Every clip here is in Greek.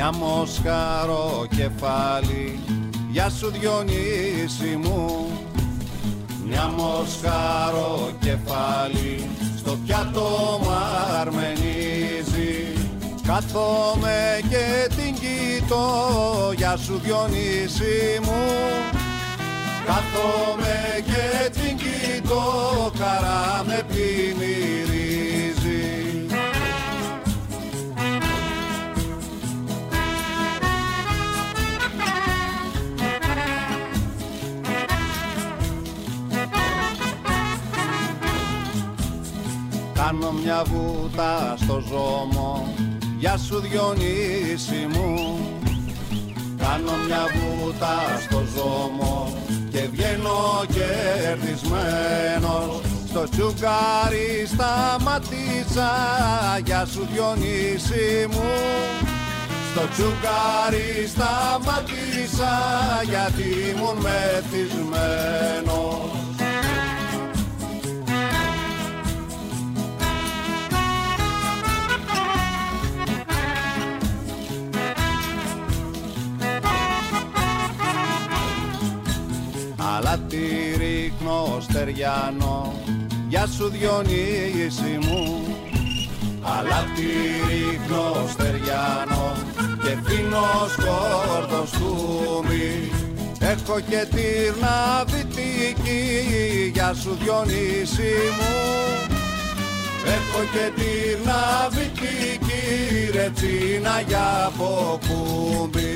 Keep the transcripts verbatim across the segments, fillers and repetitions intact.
Μια μοσχαρό κεφάλι, γεια σου Διονύση μου. Μια μοσχαρό κεφάλι, στο πιάτο μ' αρμενίζει. Κάθομαι και την κοιτώ, γεια σου Διονύση μου. Κάθομαι και την κοιτώ, χαρά με πλημμυρίζει. Κάνω μια βούτα στο ζώμο, γεια σου Διονύση μου. Κάνω μια βούτα στο ζώμο και βγαίνω κερδισμένος. Στο τσουκάρι σταματήσα, γεια σου Διονύση μου. Στο τσουκάρι σταματήσα, γιατί ήμουν μεθυσμένος. Αλλά τη ρίχνω στεριάνο, γεια σου Διονύση μου. Αλλά τη ρίχνω στεριάνο και πίνω σκόρδο στούμι. Έχω και τύρνα βυτική, γεια σου Διονύση μου. Έχω και τύρνα βυτική, ρετσίνα για ποκούμπι.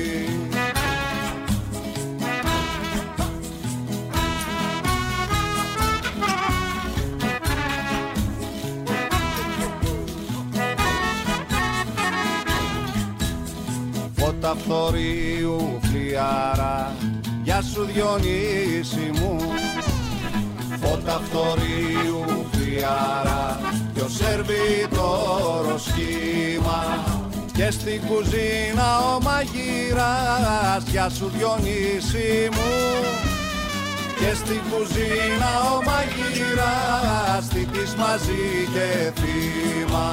Φώτα φθορείου φλιάρα, γεια σου Διονύση μου. Φώτα φθορείου φλιάρα κι ο σερβιτόρος σχήμα. Και στην κουζίνα ο μαγείρας, γεια σου Διονύση μου. Και στην κουζίνα ο μαγείρας, θητής μαζί και θύμα.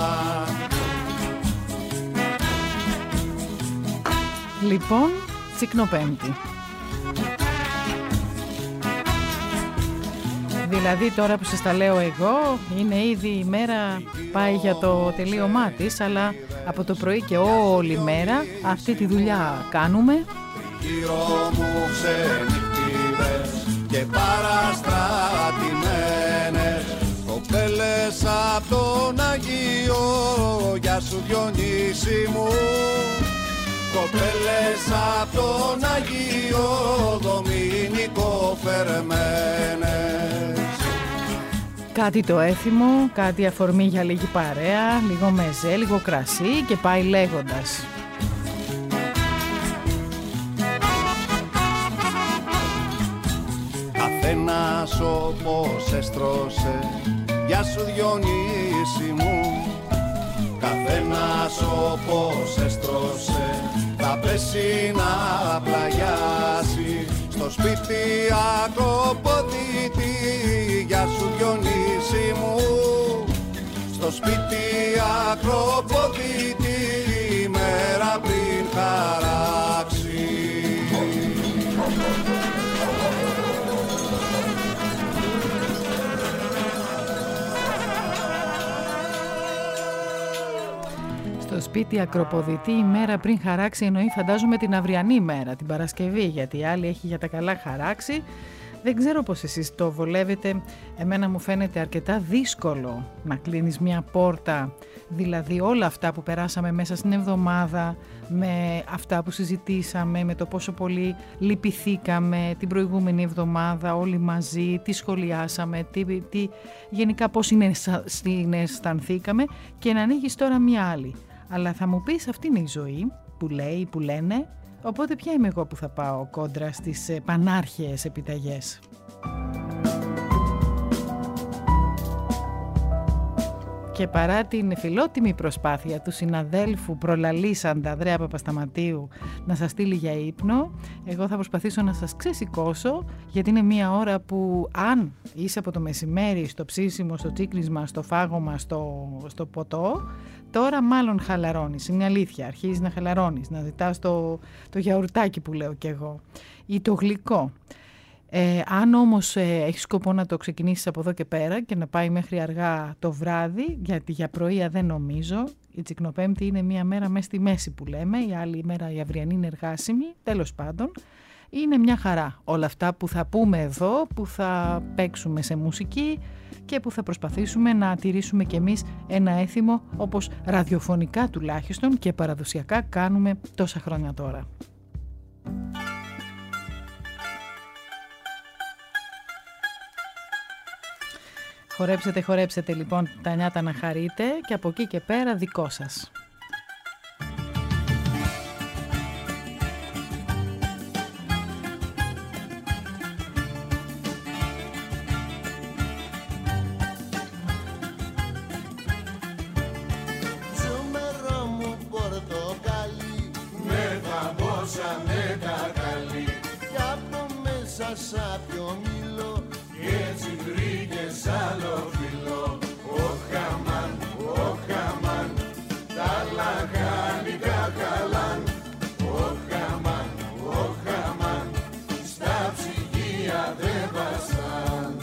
Λοιπόν, Τσικνοπέμπτη. Δηλαδή τώρα που σας τα λέω εγώ, είναι ήδη η μέρα, πάει για το τελείωμά της, αλλά από το πρωί και όλη μέρα αυτή τη δουλειά κάνουμε. Γύρω μου ξενυχτίδες και παραστρατημένες, κοπέλες απ' τον Αγίο, γεια σου Διονύση μου. Κοπέλες απ' τον Αγίο Δομήνικο φερμένες. Κάτι το έθιμο, κάτι αφορμή για λίγη παρέα, λίγο μεζέ, λίγο κρασί και πάει λέγοντας. Καθένας όπως έστρωσε, γεια σου Διονύση μου. Καθένας όπως έστρωσε, θα πέσει να πλαγιάσει. Στο σπίτι ακροποδίτη, γεια σου Διονύση μου. Στο σπίτι ακροποδίτη, μέρα πριν χαράξει. Στο σπίτι ακροποδητή η μέρα πριν χαράξει, εννοεί φαντάζομαι την αυριανή μέρα, την Παρασκευή, γιατί η άλλη έχει για τα καλά χαράξει. Δεν ξέρω πως εσείς το βολεύετε, εμένα μου φαίνεται αρκετά δύσκολο να κλείνεις μια πόρτα, δηλαδή όλα αυτά που περάσαμε μέσα στην εβδομάδα, με αυτά που συζητήσαμε, με το πόσο πολύ λυπηθήκαμε την προηγούμενη εβδομάδα όλοι μαζί, τι σχολιάσαμε, τι, τι, γενικά πώς συναισθανθήκαμε, και να ανοίγεις τώρα μια άλλη. Αλλά θα μου πεις, αυτή είναι η ζωή που λέει, που λένε, οπότε ποια είμαι εγώ που θα πάω κόντρα στις πανάρχαιες επιταγές. και παρά την φιλότιμη προσπάθεια του συναδέλφου προλαλήσαντα Ανδρέα Παπασταματίου να σας στείλει για ύπνο, εγώ θα προσπαθήσω να σας ξεσηκώσω, γιατί είναι μια ώρα που αν είσαι από το μεσημέρι στο ψήσιμο, στο τσίκλισμα, στο φάγωμα, στο, στο ποτό, τώρα μάλλον χαλαρώνεις, είναι αλήθεια, αρχίζεις να χαλαρώνεις, να ζητάς το, το γιαουρτάκι που λέω κι εγώ ή το γλυκό. Ε, αν όμως ε, έχεις σκοπό να το ξεκινήσεις από εδώ και πέρα και να πάει μέχρι αργά το βράδυ, γιατί για πρωία δεν νομίζω, η Τσικνοπέμπτη είναι μια μέρα μέσα στη μέση που λέμε, η άλλη μέρα η αυριανή είναι εργάσιμη, τέλος πάντων, είναι μια χαρά όλα αυτά που θα πούμε εδώ, που θα παίξουμε σε μουσική και που θα προσπαθήσουμε να τηρήσουμε κι εμείς ένα έθιμο, όπως ραδιοφωνικά τουλάχιστον και παραδοσιακά κάνουμε τόσα χρόνια τώρα. Χορέψετε, χορέψετε λοιπόν τα νιάτα να χαρείτε και από εκεί και πέρα δικό σας. Ζούμερο μου πορτοκαλί, με τα μπόσα με τα καλή, κι από μέσα σάπιο μήλο και έτσι βρήκες άλλο φιλό. Ο χαμάν, ο χαμάν, τα λαχάνικα καλάν. Ο χαμάν, ο χαμάν, στα ψυγεία δεν βαστάν.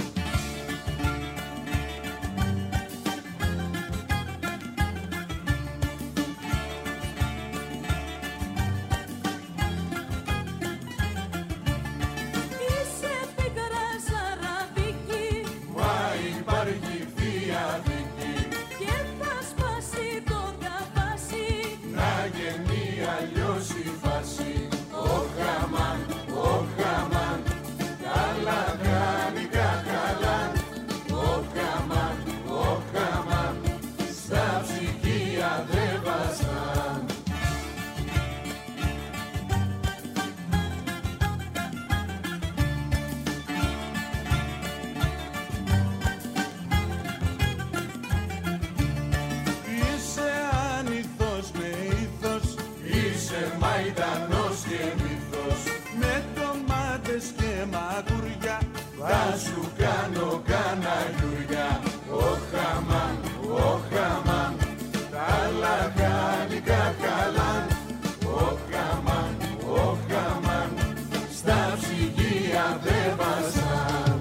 Θα σου κάνω καναγιουριά. Ο χαμάν, ο χαμάν, τα λαχάνικα καλάν. Ο χαμάν, ο χαμάν, στα ψυγεία δεν βάζαν.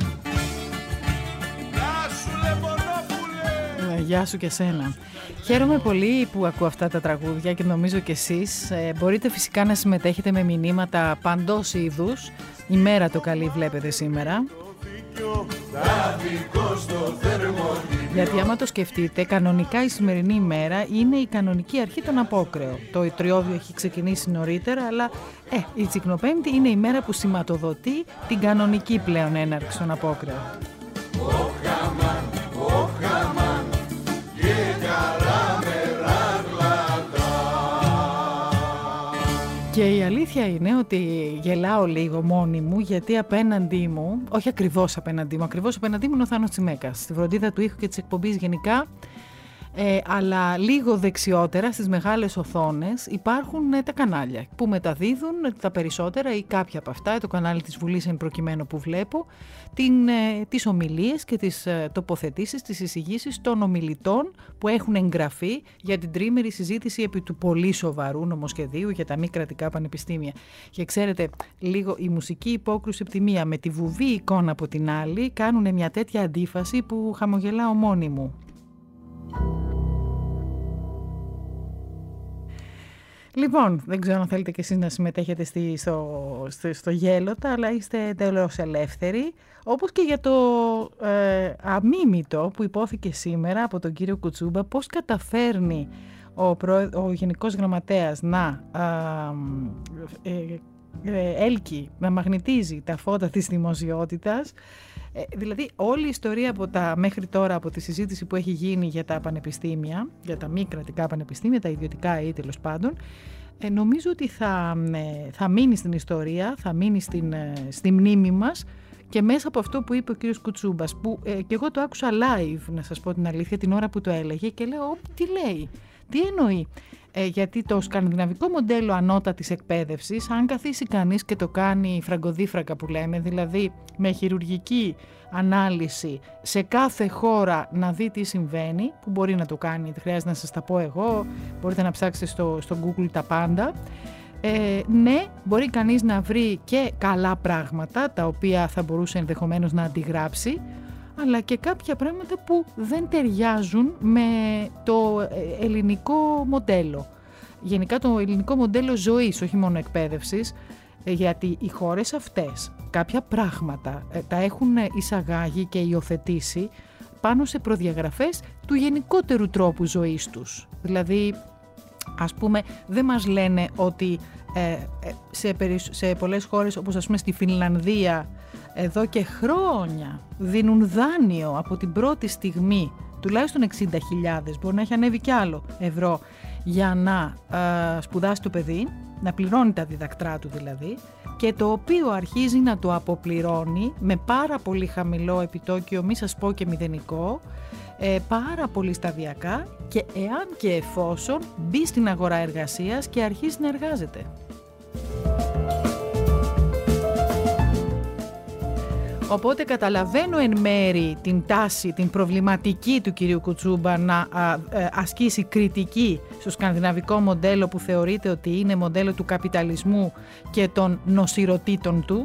Γεια σου Λεπονόπουλε! Γεια σου και σένα. Χαίρομαι πολύ που ακούω αυτά τα τραγούδια και νομίζω και εσείς. Ε, μπορείτε φυσικά να συμμετέχετε με μηνύματα παντός είδους. Η μέρα το καλή βλέπετε σήμερα. Γιατί άμα το σκεφτείτε, κανονικά η σημερινή ημέρα είναι η κανονική αρχή των απόκρεων. Το τριώδιο έχει ξεκινήσει νωρίτερα, αλλά ε, η Τσικνοπέμπτη είναι η μέρα που σηματοδοτεί την κανονική πλέον έναρξη των απόκρεων. Και η αλήθεια είναι ότι γελάω λίγο μόνη μου, γιατί απέναντί μου, όχι ακριβώς απέναντί μου, ακριβώς απέναντί μου είναι ο Θάνος Τσιμέκας, στη φροντίδα του ήχου και της εκπομπής γενικά, ε, αλλά λίγο δεξιότερα στις μεγάλες οθόνες υπάρχουν ε, τα κανάλια που μεταδίδουν τα περισσότερα ή κάποια από αυτά, το κανάλι της Βουλής εν προκειμένου που βλέπω, την, ε, τις ομιλίες και τις ε, τοποθετήσεις, τις εισηγήσεις των ομιλητών που έχουν εγγραφεί για την τρίμερη συζήτηση επί του πολύ σοβαρού νομοσχεδίου για τα μη κρατικά πανεπιστήμια. Και ξέρετε, λίγο η μουσική υπόκρουση από τη μία με τη βουβή εικόνα από την άλλη κάνουν μια τέτοια αντίφαση που χαμογελάω μόνη μου. Λοιπόν, δεν ξέρω αν θέλετε και εσείς να συμμετέχετε στη, στο, στο, στο γέλοτα, αλλά είστε εντελώς ελεύθεροι, όπως και για το ε, αμίμητο που υπόθηκε σήμερα από τον κύριο Κουτσούμπα, πώς καταφέρνει ο, προ, ο Γενικός Γραμματέας να ε, ε, ε, έλκει, να μαγνητίζει τα φώτα της δημοσιότητας. Ε, δηλαδή όλη η ιστορία από τα, μέχρι τώρα από τη συζήτηση που έχει γίνει για τα πανεπιστήμια, για τα μη κρατικά πανεπιστήμια, τα ιδιωτικά ή τέλος πάντων, ε, νομίζω ότι θα, ε, θα μείνει στην ιστορία, θα μείνει στην, ε, στη μνήμη μας Και μέσα από αυτό που είπε ο κύριος Κουτσούμπας, που ε, και εγώ το άκουσα live, να σας πω την αλήθεια, την ώρα που το έλεγε, και λέω, τι λέει, τι εννοεί. Ε, γιατί το σκανδιναβικό μοντέλο ανώτατης εκπαίδευσης, αν καθίσει κανείς και το κάνει φραγκοδίφρακα που λέμε, δηλαδή με χειρουργική ανάλυση σε κάθε χώρα να δει τι συμβαίνει, που μπορεί να το κάνει, δεν χρειάζεται να σας τα πω εγώ, μπορείτε να ψάξετε στο, στο Google τα πάντα. Ε, ναι, μπορεί κανείς να βρει και καλά πράγματα, τα οποία θα μπορούσε ενδεχομένως να αντιγράψει, αλλά και κάποια πράγματα που δεν ταιριάζουν με το ελληνικό μοντέλο. Γενικά το ελληνικό μοντέλο ζωής, όχι μόνο εκπαίδευσης, γιατί οι χώρες αυτές κάποια πράγματα τα έχουν εισαγάγει και υιοθετήσει πάνω σε προδιαγραφές του γενικότερου τρόπου ζωής τους. Δηλαδή, ας πούμε, δεν μας λένε ότι ε, σε, σε πολλές χώρες, όπως ας πούμε στη Φινλανδία, εδώ και χρόνια δίνουν δάνειο από την πρώτη στιγμή, τουλάχιστον εξήντα χιλιάδες, μπορεί να έχει ανέβει κι άλλο, ευρώ, για να ε, σπουδάσει το παιδί, να πληρώνει τα διδακτρά του δηλαδή, και το οποίο αρχίζει να το αποπληρώνει με πάρα πολύ χαμηλό επιτόκιο, μη σας πω και μηδενικό, ε, πάρα πολύ σταδιακά, και εάν και εφόσον μπει στην αγορά εργασίας και αρχίσει να εργάζεται. Οπότε καταλαβαίνω εν μέρη την τάση, την προβληματική του κυρίου Κουτσούμπα να α, α, ασκήσει κριτική στο σκανδιναβικό μοντέλο που θεωρείται ότι είναι μοντέλο του καπιταλισμού και των νοσηρωτήτων του.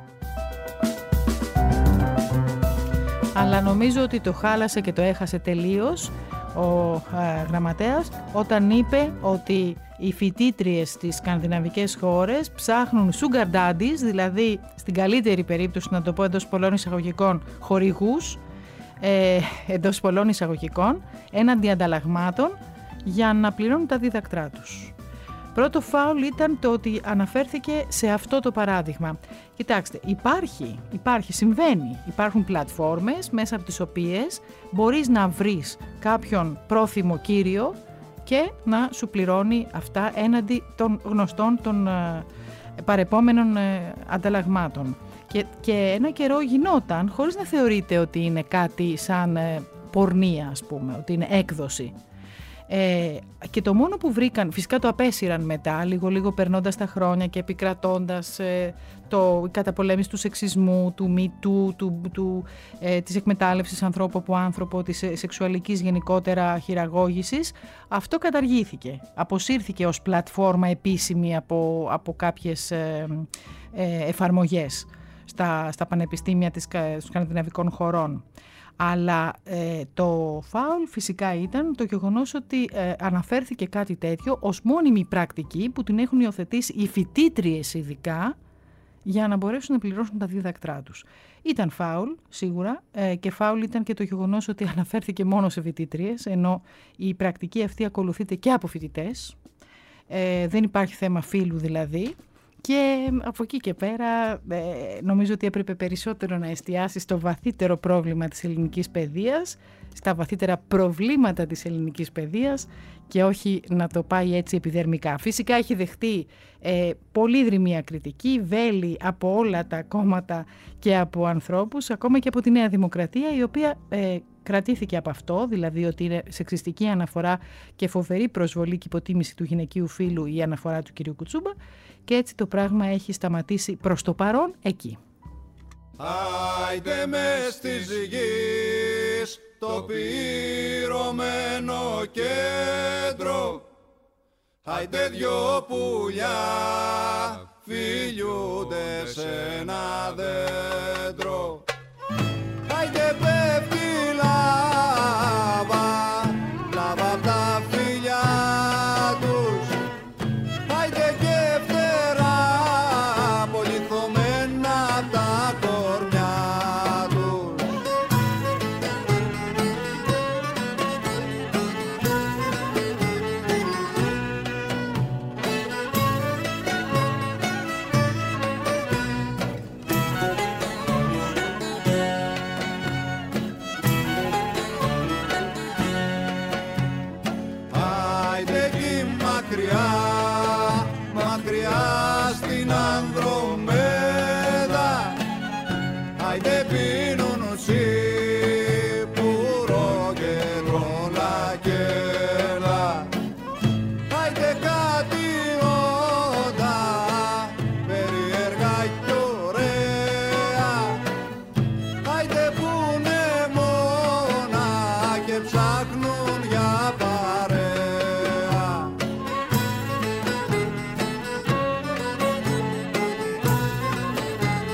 Αλλά νομίζω ότι το χάλασε και το έχασε τελείως ο α, γραμματέας όταν είπε ότι οι φοιτήτριες στις σκανδιναβικές χώρες ψάχνουν sugar daddies, δηλαδή στην καλύτερη περίπτωση, να το πω εντός πολλών εισαγωγικών, χορηγούς, ε, εντός πολλών εισαγωγικών, έναντι ανταλλαγμάτων, για να πληρώνουν τα δίδακτρά τους. Πρώτο φάουλ ήταν το ότι αναφέρθηκε σε αυτό το παράδειγμα. Κοιτάξτε, υπάρχει, υπάρχει, συμβαίνει. Υπάρχουν πλατφόρμες μέσα από τις οποίες μπορείς να βρεις κάποιον πρόθυμο κύριο και να σου πληρώνει αυτά έναντι των γνωστών των ε, παρεπόμενων ε, ανταλλαγμάτων. Και, και ένα καιρό γινόταν χωρίς να θεωρείται ότι είναι κάτι σαν ε, πορνεία, ας πούμε, ότι είναι έκδοση. Ε, και το μόνο που βρήκαν, φυσικά το απέσυραν μετά, λίγο λίγο περνώντας τα χρόνια και επικρατώντας ε, το, η καταπολέμηση του σεξισμού, του μητού, του, του, ε, της εκμετάλλευσης ανθρώπου από άνθρωπο, της ε, σεξουαλικής γενικότερα χειραγώγησης, αυτό καταργήθηκε. Αποσύρθηκε ως πλατφόρμα επίσημη από, από κάποιες ε, ε, εφαρμογές στα, στα πανεπιστήμια της, των σκανδιναβικών χωρών. Αλλά ε, το φάουλ φυσικά ήταν το γεγονός ότι ε, αναφέρθηκε κάτι τέτοιο ως μόνιμη πρακτική που την έχουν υιοθετήσει οι φοιτήτριες ειδικά, για να μπορέσουν να πληρώσουν τα δίδακτρά τους. Ήταν φάουλ σίγουρα, ε, και φάουλ ήταν και το γεγονός ότι αναφέρθηκε μόνο σε φοιτήτριες, ενώ η πρακτική αυτή ακολουθείται και από φοιτητές. Ε, δεν υπάρχει θέμα φύλου δηλαδή. Και από εκεί και πέρα ε, νομίζω ότι έπρεπε περισσότερο να εστιάσει στο βαθύτερο πρόβλημα της ελληνικής παιδείας, στα βαθύτερα προβλήματα της ελληνικής παιδείας, και όχι να το πάει έτσι επιδερμικά. Φυσικά έχει δεχτεί ε, πολύ δρυμία κριτική, βέλη από όλα τα κόμματα και από ανθρώπους, ακόμα και από τη Νέα Δημοκρατία, η οποία ε, κρατήθηκε από αυτό, δηλαδή ότι είναι σεξιστική αναφορά και φοβερή προσβολή και υποτίμηση του γυναικείου φύλου η αναφορά του κυρίου Κουτσούμπα, και έτσι το πράγμα έχει σταματήσει προς το παρόν εκεί. Άιντε μες της γης το πυρωμένο κέντρο, άιντε δυο πουλιά φιλιούνται σε ένα δέντρο, άιντε πέφτει λάβα, λάβα απ' τα φιλιά τους, άιντε και φτερά πολυθωμένα τα κορμιά τους. Άιντε εκεί μακριά, μακριά στην Ανδρομέδα, άιντε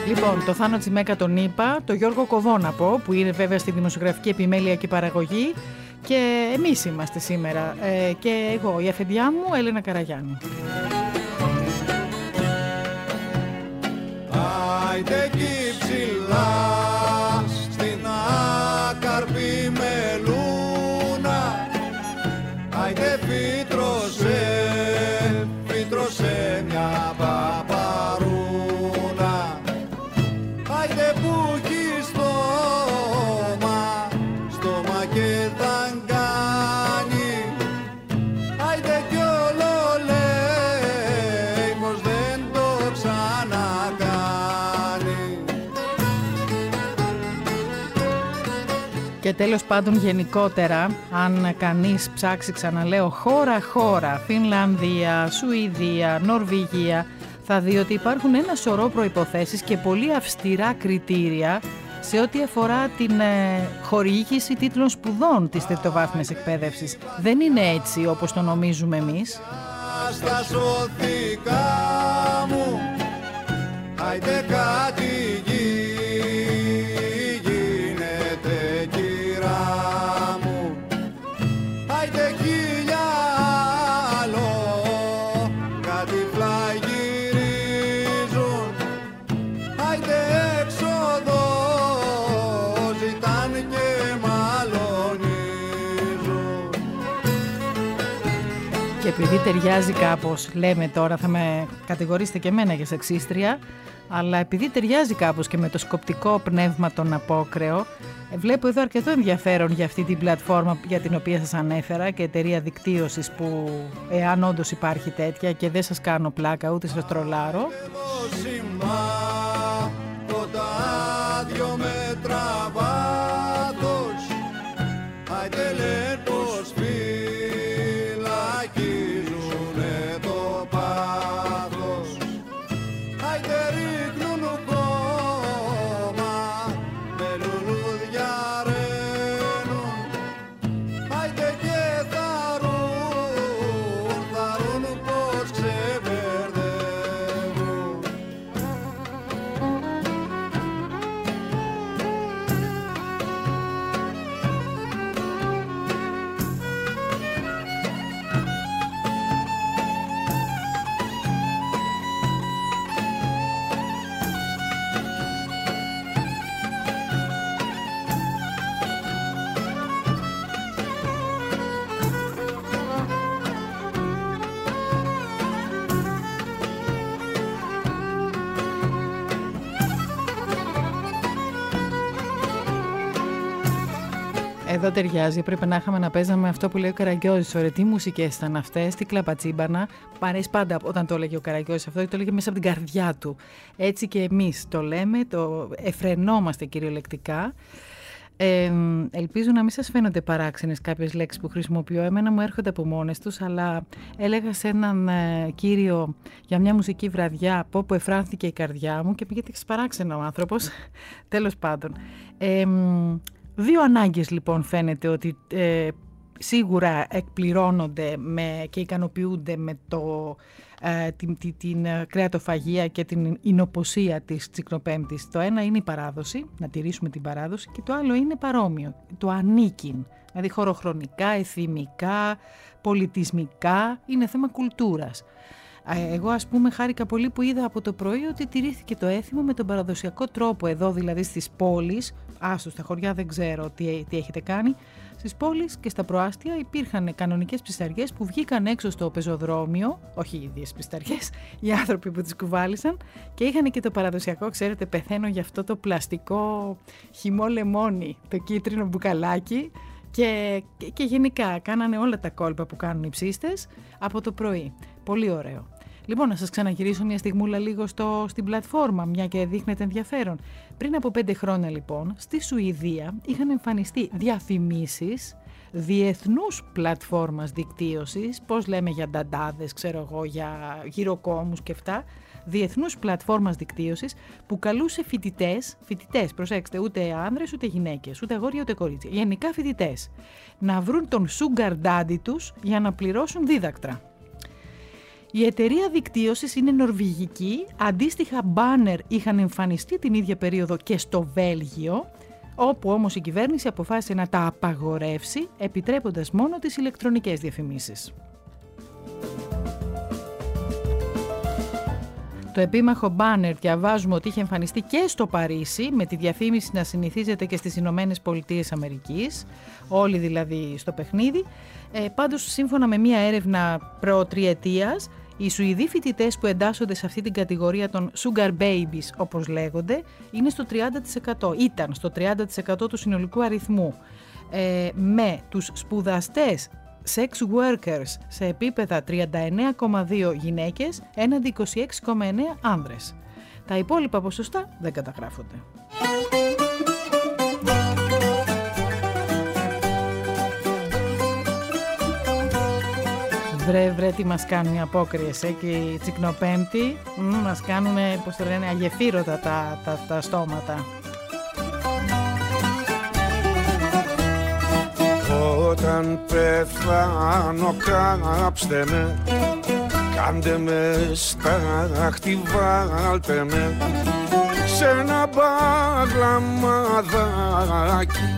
Λοιπόν, το Θάνο Τσιμέκα τον είπα, το Γιώργο Κοβόναπο που είναι βέβαια στη δημοσιογραφική επιμέλεια και παραγωγή, και εμείς είμαστε σήμερα, ε, και εγώ η αφεντιά μου Έλενα Καραγιάννη. Άιντε εκεί ψηλά στην άκαρπη μελούνα, άιντε φύτρωσε, φύτρωσε μια παπαρούνα, άιντε που έχει στόμα, στόμα και δαγκάνει, άιντε κι όλο λέει πως δεν το ξανακάνει. Και τέλος πάντων γενικότερα, αν κανείς ψάξει, ξαναλέω, χώρα-χώρα, Φινλανδία, Σουηδία, Νορβηγία, θα δει ότι υπάρχουν ένα σωρό προϋποθέσεις και πολύ αυστηρά κριτήρια σε ό,τι αφορά την ε, χορήγηση τίτλων σπουδών της τριτοβάθμιας εκπαίδευσης. Δεν είναι έτσι όπως το νομίζουμε εμείς. Στα σωθήκα μου, άιντε κάτι γίνεται κυρά μου, άιντε χίλια άλλο, κάτι φλαγυρίζουν, άιντε έξοδο ζητάν και μαλωνίζουν. Και επειδή ταιριάζει κάπως, λέμε τώρα, θα με κατηγορήσετε και εμένα για σεξίστρια, αλλά επειδή ταιριάζει κάπως και με το σκοπτικό πνεύμα των Απόκρεο, βλέπω εδώ αρκετό ενδιαφέρον για αυτή την πλατφόρμα για την οποία σας ανέφερα και εταιρεία δικτύωσης που, εάν όντως υπάρχει τέτοια, και δεν σας κάνω πλάκα ούτε σας τρολάρω, το τάδιο μέτρα βάθος, άιντε λένε πως φυλακίζουνε το πάθος, άιντε ρίχνουν κόμμα, με λουλούδια ρένουν, άιντε και θαρούν, θαρούν πως ξεβερδεύουν. εδώ ταιριάζει. Πρέπει να είχαμε να παίζαμε αυτό που λέει ο Καραγκιόζης. Ωραία, τι μουσικές ήταν αυτές, τι κλαπατσίμπανα. Μ' αρέσει πάντα όταν το έλεγε ο Καραγκιόζης αυτό, το έλεγε μέσα από την καρδιά του. Έτσι και εμείς το λέμε, το εφρενόμαστε κυριολεκτικά. Ε, ελπίζω να μην σας φαίνονται παράξενες κάποιες λέξεις που χρησιμοποιώ. Εμένα μου έρχονται από μόνες τους, αλλά έλεγα σε έναν ε, κύριο για μια μουσική βραδιά από όπου εφράνθηκε η καρδιά μου και πήγε παράξενο ο άνθρωπος. Τέλος πάντων. Ε, δύο ανάγκες λοιπόν φαίνεται ότι ε, σίγουρα εκπληρώνονται με, και ικανοποιούνται με το, ε, την, την, την κρεατοφαγία και την εινοποσία της Τσικνοπέμπτης. Το ένα είναι η παράδοση, να τηρήσουμε την παράδοση, και το άλλο είναι παρόμοιο, το ανήκειν. Δηλαδή χωροχρονικά, εθιμικά, πολιτισμικά, είναι θέμα κουλτούρας. Εγώ ας πούμε χάρηκα πολύ που είδα από το πρωί ότι τηρήθηκε το έθιμο με τον παραδοσιακό τρόπο εδώ, δηλαδή στις πόλεις, άστο στα χωριά δεν ξέρω τι, τι έχετε κάνει, στις πόλεις και στα προάστια υπήρχαν κανονικές ψισταριές που βγήκαν έξω στο πεζοδρόμιο, όχι οι ίδιες ψισταριές, οι άνθρωποι που τις κουβάλισαν, και είχαν και το παραδοσιακό, ξέρετε, πεθαίνω για αυτό το πλαστικό χυμό λεμόνι, το κίτρινο μπουκαλάκι, και, και, και γενικά κάνανε όλα τα κόλπα που κάνουν οι ψίστες από το πρωί. Πολύ ωραίο. Λοιπόν, να σας ξαναγυρίσω μια στιγμούλα λίγο στο, στην πλατφόρμα, μια και δείχνετε ενδιαφέρον. Πριν από πέντε χρόνια λοιπόν, στη Σουηδία είχαν εμφανιστεί διαφημίσεις διεθνούς πλατφόρμας δικτύωσης, πώς λέμε για νταντάδες, ξέρω εγώ, για γυροκόμους και αυτά, διεθνούς πλατφόρμας δικτύωσης που καλούσε φοιτητές, φοιτητές, προσέξτε, ούτε άνδρες ούτε γυναίκες, ούτε αγόρια ούτε κορίτσια, γενικά φοιτητές, να βρουν τον sugar daddy τους για να πληρώσουν δίδακτρα. Η εταιρεία δικτύωσης είναι νορβηγική, αντίστοιχα μπάνερ είχαν εμφανιστεί την ίδια περίοδο και στο Βέλγιο, όπου όμως η κυβέρνηση αποφάσισε να τα απαγορεύσει, επιτρέποντας μόνο τις ηλεκτρονικές διαφημίσεις. Το επίμαχο μπάνερ διαβάζουμε ότι είχε εμφανιστεί και στο Παρίσι, με τη διαφήμιση να συνηθίζεται και στις Ηνωμένες Πολιτείες Αμερικής, όλοι δηλαδή στο παιχνίδι. Ε, πάντως, σύμφωνα με μία έρευνα προ-τριετίας, οι Σουηδοί φοιτητές που εντάσσονται σε αυτή την κατηγορία των sugar babies, όπως λέγονται, είναι στο τριάντα τοις εκατό, ήταν στο τριάντα τοις εκατό του συνολικού αριθμού, ε, με τους σπουδαστές sex workers σε επίπεδα τριάντα εννέα κόμμα δύο γυναίκες έναντι είκοσι έξι κόμμα εννέα άνδρες. Τα υπόλοιπα ποσοστά δεν καταγράφονται. Βρε, βρε, τι μας κάνουν οι απόκριες, ε, και οι τσικνοπέμπτοι μ, μας κάνουν, πώς το λένε, αγεφύρωτα τα, τα, τα στόματα. Όταν πεθάνω κάψτε με, κάντε με στάχτη, βάλτε με σε ένα μπαγλαμαδάκι.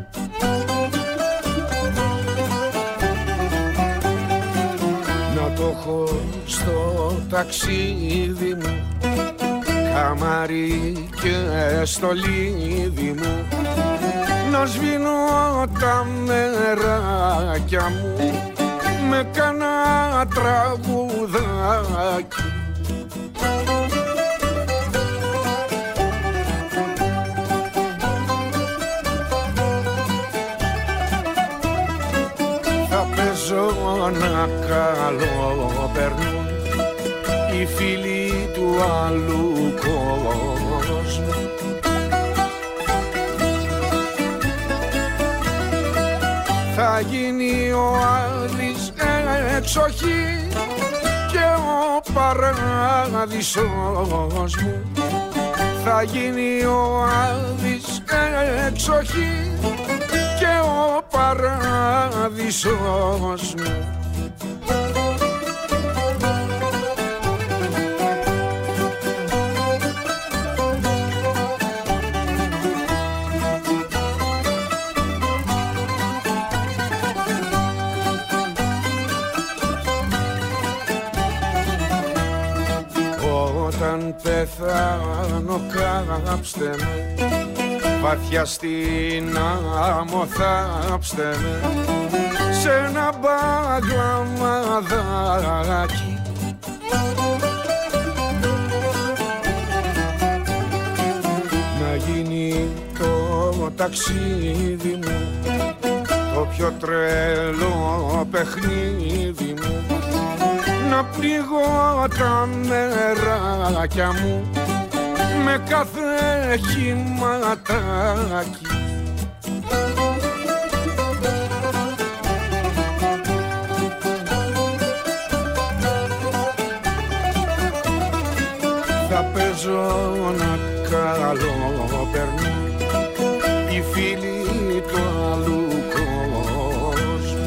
Να το έχω στο ταξίδι μου, καμάρι και στολίδι μου, να σβήνω τα μεράκια μου με κανένα τραγουδάκι. Θα παίζω να καλοπερνούν οι φίλοι του άλλου κόσμου. Θα γίνει ο Άδης εξοχή και ο παράδεισος μου. Θα γίνει ο Άδης εξοχή και ο παράδεισος μου. Όταν πεθάνω κάψτε με, βαθιά στην άμμο θάψτε με σε ένα μπαγλαμαδάκι. Να γίνει το ταξίδι μου το πιο τρελό παιχνίδι μου, να πληγώ τα μεράκια μου με κάθε χυματάκι. Θα παίζω να καλοπερνούν οι φίλοι του άλλου κόσμου.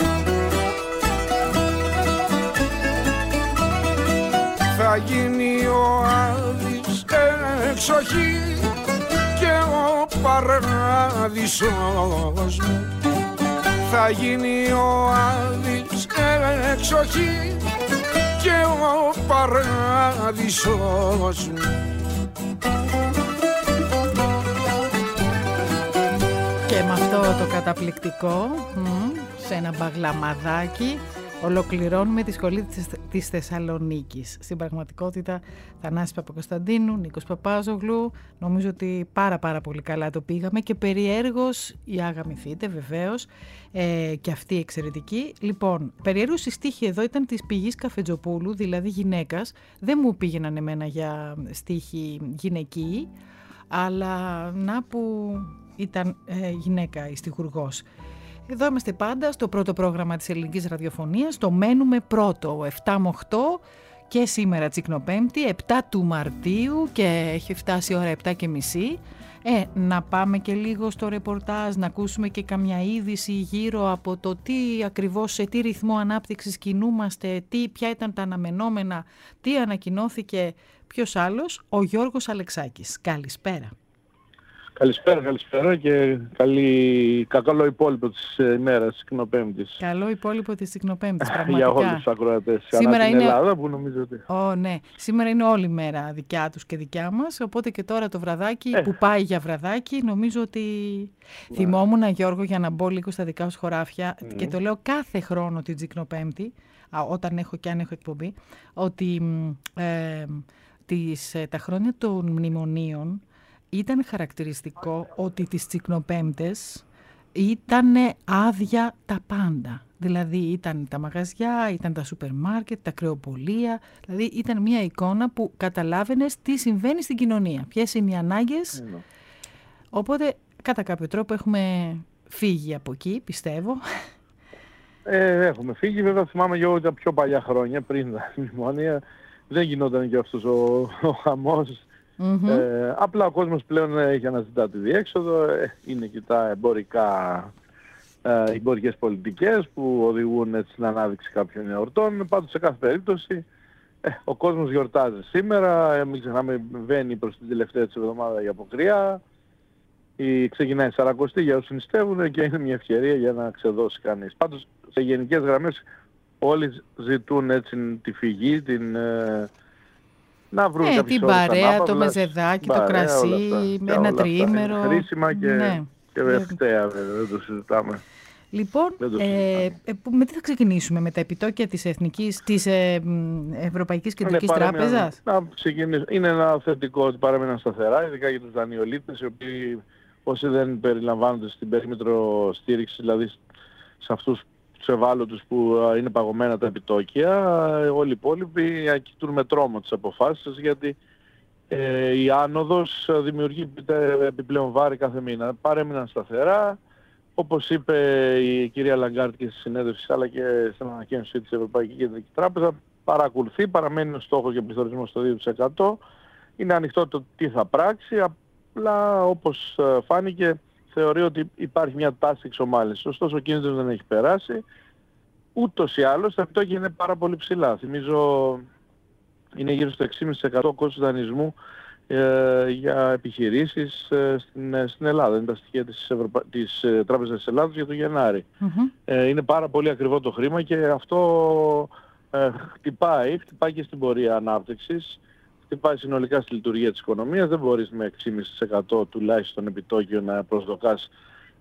Θα γίνει ο Άδης εξοχή και ο παράδεισος μου. Θα γίνει ο Άδης εξοχή και ο παράδεισος μου. Και με αυτό το καταπληκτικό, μ, σε ένα μπαγλαμαδάκι, ολοκληρώνουμε τη σχολή της, της Θεσσαλονίκης. Στην πραγματικότητα, Θανάσης Παπακοσταντίνου, Νίκος Παπάζογλου, νομίζω ότι πάρα πάρα πολύ καλά το πήγαμε και περιέργως η Αγαμηθείτε βεβαίως, ε, και αυτή εξαιρετική. Λοιπόν, περιέργως η στίχη εδώ ήταν της Πηγής Καφετζοπούλου, δηλαδή γυναίκας. Δεν μου πήγαιναν εμένα για στίχη γυναική, αλλά να που ήταν ε, γυναίκα η στιχουργός. Εδώ είμαστε πάντα στο πρώτο πρόγραμμα της ελληνικής ραδιοφωνίας, το μένουμε πρώτο, επτά με οκτώ και σήμερα Τσικνοπέμπτη, επτά του Μαρτίου και έχει φτάσει η ώρα επτά και μισή. Ε, να πάμε και λίγο στο ρεπορτάζ, να ακούσουμε και καμιά είδηση γύρω από το τι ακριβώς, σε τι ρυθμό ανάπτυξης κινούμαστε, τι, ποια ήταν τα αναμενόμενα, τι ανακοινώθηκε. Ποιος άλλος? Ο Γιώργος Αλεξάκης. Καλησπέρα. Καλησπέρα, καλησπέρα και καλή, καλό υπόλοιπο της ημέρας της Τικνοπέμπτης. Καλό υπόλοιπο της Τικνοπέμπτης, πραγματικά. Για όλους τους ακροατές σήμερα ανά την είναι... Ελλάδα που νομίζω ότι... Oh, ναι. Σήμερα είναι όλη μέρα δικιά τους και δικιά μας, οπότε και τώρα το βραδάκι ε. που πάει για βραδάκι, νομίζω ότι ναι. Θυμόμουν, Γιώργο, για να μπω λίγο στα δικά σου χωράφια, mm. και το λέω κάθε χρόνο την Τικνοπέμπτη, όταν έχω και αν έχω εκπομπή, ότι ε, τις, τα χρόνια των μνημονίων ήταν χαρακτηριστικό ότι τις Τικνοπέμπτες ήταν άδεια τα πάντα. Δηλαδή ήταν τα μαγαζιά, ήταν τα σούπερ μάρκετ, τα κρεοπολία. Δηλαδή ήταν μια εικόνα που καταλάβαινες τι συμβαίνει στην κοινωνία, ποιες είναι οι ανάγκες. Mm. Οπότε κατά κάποιο τρόπο έχουμε φύγει από εκεί, πιστεύω. Ε, έχουμε φύγει, βέβαια θυμάμαι εγώ τα πιο παλιά χρόνια πριν τα μνημόνια. Δεν γινόταν και αυτός ο, ο χαμός. Mm-hmm. Ε, απλά ο κόσμος πλέον έχει αναζητά τη διέξοδο, ε, είναι και τα εμπορικά, ε, εμπορικές πολιτικές που οδηγούν έτσι, στην ανάδειξη κάποιων εορτών. Πάντως σε κάθε περίπτωση ε, ο κόσμος γιορτάζει σήμερα, ε, μην ξεχνάμε βαίνει προς την τελευταία της εβδομάδα η αποκριά, η, ξεκινάει η Σαρακοστή για όσους νηστεύουν και είναι μια ευκαιρία για να ξεδώσει κανείς. Πάντως σε γενικές γραμμές όλοι ζητούν έτσι τη φυγή, την... Ε, να βρουν ε, την παρέα, το μεζεδάκι, το κρασί, αυτά, ένα τριήμερο. Είναι χρήσιμα και, ναι. και ευκταία, βέβαια, δεν το συζητάμε. Λοιπόν, το ε, ε, με τι θα ξεκινήσουμε, με τα επιτόκια της, Εθνικής, της ε, Ευρωπαϊκής Κεντρικής ναι, Τράπεζας? Να, να ξεκινήσουμε. Είναι ένα θετικό ότι παρέμειναν σταθερά, ειδικά για τους δανειολήπτες, οι οποίοι όσοι δεν περιλαμβάνονται στην περίμετρο στήριξη, δηλαδή σε αυτούς τους ευάλωτους που είναι παγωμένα τα επιτόκια, όλοι οι υπόλοιποι κοιτούν με τρόμο τις αποφάσεις, γιατί ε, η άνοδος δημιουργεί επιπλέον βάρη κάθε μήνα. Παρέμειναν σταθερά, όπως είπε η κυρία Λαγκάρτ και στη συνέντευξη, αλλά και στην ανακοίνωση της Ευρωπαϊκής Κεντρικής Τράπεζας, παρακολουθεί, παραμένει ο στόχος για πληθωρισμό στο δύο τοις εκατό. Είναι ανοιχτό το τι θα πράξει, απλά όπως φάνηκε θεωρεί ότι υπάρχει μια τάση εξομάλυνσης. Ωστόσο ο κίνδυνος δεν έχει περάσει. Ούτως ή άλλως τα επιτόκια είναι πάρα πολύ ψηλά. Θυμίζω είναι γύρω στο έξι κόμμα πέντε τοις εκατό κόστος δανεισμού ε, για επιχειρήσεις ε, στην, ε, στην Ελλάδα. Είναι τα στοιχεία της, Ευρωπα... της ε, Τράπεζας της Ελλάδας για το Γενάρη. Mm-hmm. Ε, είναι πάρα πολύ ακριβό το χρήμα και αυτό ε, χτυπάει, χτυπάει και στην πορεία ανάπτυξης. Χτυπάει συνολικά στη λειτουργία της οικονομίας. Δεν μπορείς με έξι κόμμα πέντε τοις εκατό τουλάχιστον επιτόκιο να προσδοκάς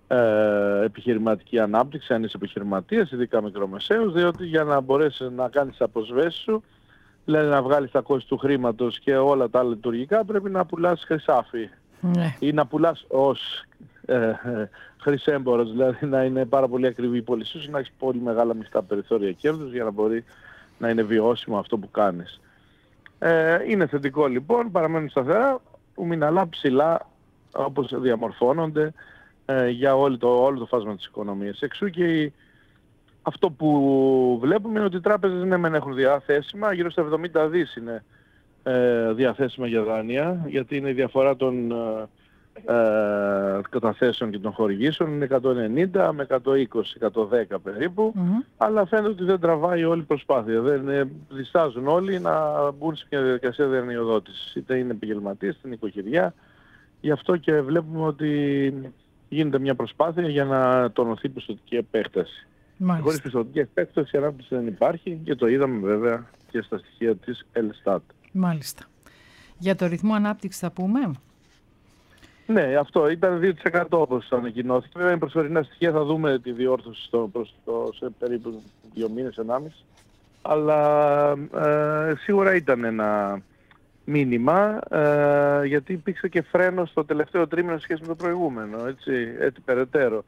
ε, επιχειρηματική ανάπτυξη, αν είσαι επιχειρηματίας, ειδικά μικρομεσαίους, διότι για να μπορέσεις να κάνεις αποσβέσεις σου, δηλαδή να βγάλεις τα κόστη του χρήματος και όλα τα άλλα λειτουργικά, πρέπει να πουλάς χρυσάφι. Ναι. Ή να πουλάς ως ε, ε, χρυσέμπορος, δηλαδή να είναι πάρα πολύ ακριβή η πώλησή σου, να έχεις πολύ μεγάλα μεικτά περιθώρια κέρδους για να μπορεί να είναι βιώσιμο αυτό που κάνεις. Ε, είναι θετικό λοιπόν, παραμένουν σταθερά, ουμιναλά ψηλά όπως διαμορφώνονται ε, για όλο το, όλο το φάσμα της οικονομίας. Εξού και η, αυτό που βλέπουμε είναι ότι οι τράπεζες ναι μεν έχουν διαθέσιμα, γύρω στα εβδομήντα δις είναι ε, διαθέσιμα για δάνεια, γιατί είναι η διαφορά των ε, ε, καταθέσεων και των χορηγήσεων, είναι εκατόν ενενήντα με εκατόν είκοσι εκατόν δέκα περίπου, mm-hmm. αλλά φαίνεται ότι δεν τραβάει όλη η προσπάθεια. Δεν, ε, διστάζουν όλοι να μπουν σε μια διαδικασία δανειοδότησης, είτε είναι επαγγελματίες, είτε είναι οικογενειά. Γι' αυτό και βλέπουμε ότι γίνεται μια προσπάθεια για να τονωθεί η πιστωτική επέκταση. Χωρίς πιστωτική επέκταση η ανάπτυξη δεν υπάρχει και το είδαμε βέβαια και στα στοιχεία της Ελστάτ. Μάλιστα. Για το ρυθμό ανάπτυξης θα πούμε. Ναι, αυτό ήταν δύο τοις εκατό όπως ανακοινώθηκε. Βέβαια με προσωρινά στοιχεία θα δούμε τη διόρθωση στο, προς το, σε περίπου δύο μήνες, ενάμιση. Αλλά ε, σίγουρα ήταν ένα μήνυμα, ε, γιατί υπήρξε και φρένο στο τελευταίο τρίμηνο σχέση με το προηγούμενο, έτσι, έτσι περαιτέρω.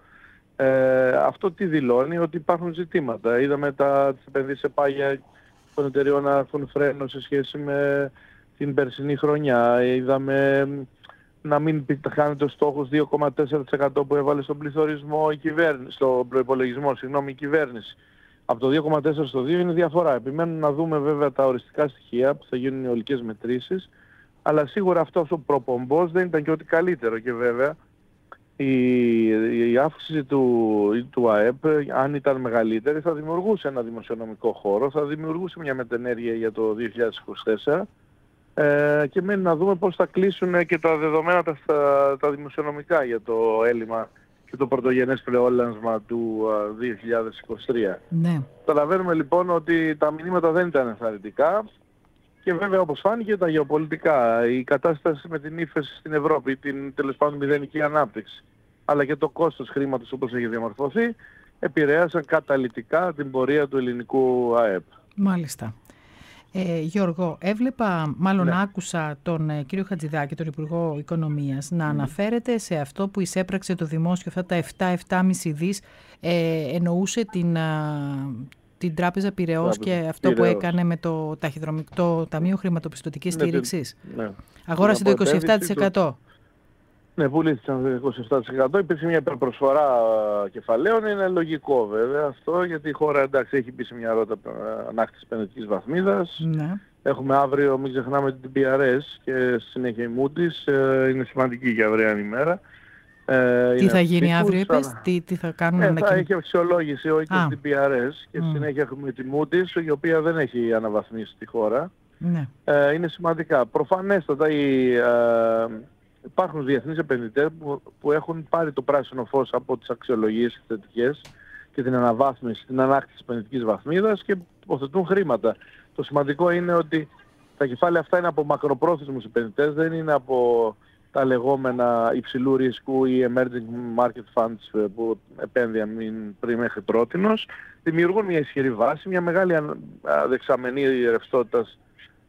Ε, αυτό τι δηλώνει, ότι υπάρχουν ζητήματα. Είδαμε τα, τις επενδύσεις σε πάγια των εταιριών να έχουν φρένο σε σχέση με την περσινή χρονιά. Είδαμε να μην χάνεται ο στόχος δύο κόμμα τέσσερα τοις εκατό που έβαλε στον πληθωρισμό η κυβέρνηση, στον προϋπολογισμό, συγγνώμη, η κυβέρνηση. Από το δύο κόμμα τέσσερα στο δύο είναι διαφορά. Επιμένουν να δούμε βέβαια τα οριστικά στοιχεία που θα γίνουν οι ολικές μετρήσεις, αλλά σίγουρα αυτός ο προπομπός δεν ήταν και ό,τι καλύτερο. Και βέβαια η, η αύξηση του, του ΑΕΠ, αν ήταν μεγαλύτερη, θα δημιουργούσε ένα δημοσιονομικό χώρο, θα δημιουργούσε μια μετενέργεια για το δύο χιλιάδες είκοσι τέσσερα ε, και μένει να δούμε πώς θα κλείσουν και τα δεδομένα τα, τα δημοσιονομικά για το έλλειμμα και το πρωτογενές πλεόνασμα του δύο χιλιάδες είκοσι τρία. Ναι. Καταλαβαίνουμε λοιπόν ότι τα μηνύματα δεν ήταν ενθαρρυντικά και βέβαια όπως φάνηκε τα γεωπολιτικά, η κατάσταση με την ύφεση στην Ευρώπη, την τέλος πάντων μηδενική ανάπτυξη, αλλά και το κόστος χρήματος όπως έχει διαμορφωθεί, επηρέασαν καταλυτικά την πορεία του ελληνικού ΑΕΠ. Μάλιστα. Ε, Γιώργο, έβλεπα, μάλλον ναι. άκουσα τον ε, κύριο Χατζηδάκη, τον Υπουργό Οικονομίας, να mm. αναφέρεται σε αυτό που εισέπραξε το δημόσιο, αυτά τα επτά με επτά κόμμα πέντε δις, ε, εννοούσε την, α, την Τράπεζα Πειραιώς και αυτό Πειραιώς. που έκανε με το ταχυδρομικό Ταμείο Χρηματοπιστωτικής ναι, Στήριξης. Ναι. Αγόρασε το είκοσι επτά τοις εκατό. Το... Ναι, πουλήθηκαν το είκοσι επτά τοις εκατό. Υπήρξε μια υπερπροσφορά κεφαλαίων. Είναι λογικό βέβαια αυτό, γιατί η χώρα εντάξει έχει μπει σε μια ρότα ανάκτησης επενδυτικής βαθμίδας. Ναι. Έχουμε αύριο, μην ξεχνάμε, την πι αρ ες και στη συνέχεια η Moody's. Είναι σημαντική για αυριανή ημέρα. Ε, τι θα γίνει φύκους, αύριο, είπες, αλλά... τι, τι θα κάνουν ε, να θα έχει αξιολόγηση όχι και στην πι αρ ες και mm. στη συνέχεια έχουμε τη Moody's, η οποία δεν έχει αναβαθμίσει τη χώρα. Ναι. Ε, είναι σημαντικά. Προφανέστατα η, ε, υπάρχουν διεθνείς επενδυτές που, που έχουν πάρει το πράσινο φως από τις αξιολογίες θετικές και την αναβάθμιση, την ανάκτηση επενδυτικής βαθμίδας και υποθετούν χρήματα. Το σημαντικό είναι ότι τα κεφάλαια αυτά είναι από μακροπρόθεσμους επενδυτές, δεν είναι από τα λεγόμενα υψηλού ρίσκου ή emerging market funds που επένδυαν πριν μέχρι πρότινος. Δημιουργούν μια ισχυρή βάση, μια μεγάλη δεξαμενή ρευστότητας